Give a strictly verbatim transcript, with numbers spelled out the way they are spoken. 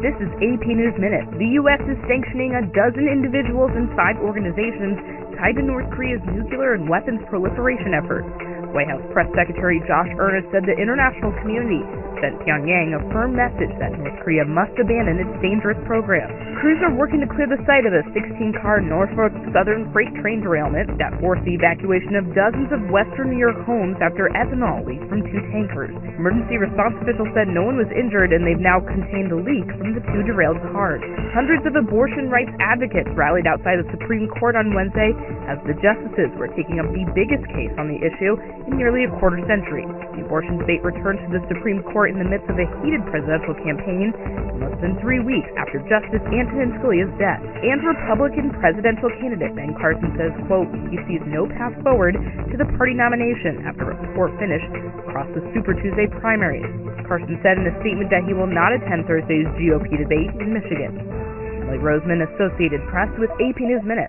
This is A P News Minute. The U S is sanctioning a dozen individuals and five organizations tied to North Korea's nuclear and weapons proliferation efforts. White House Press Secretary Josh Earnest said the international community sent Pyongyang a firm message that North Korea must abandon its dangerous program. Crews are working to clear the site of a sixteen-car Norfolk Southern freight train derailment that forced the evacuation of dozens of western New York homes after ethanol leaked from two tankers. Emergency response officials said no one was injured, and they've now contained the leak from the two derailed cars. Hundreds of abortion rights advocates rallied outside the Supreme Court on Wednesday as the justices were taking up the biggest case on the issue in nearly a quarter century. The abortion debate returned to the Supreme Court in the midst of a heated presidential campaign less than three weeks after Justice Antonin Scalia's death. And Republican presidential candidate Ben Carson says, quote, he sees no path forward to the party nomination after a poor finish across the Super Tuesday primaries. Carson said in a statement that he will not attend Thursday's G O P debate in Michigan. Emily Roseman, Associated Press with A P News Minute.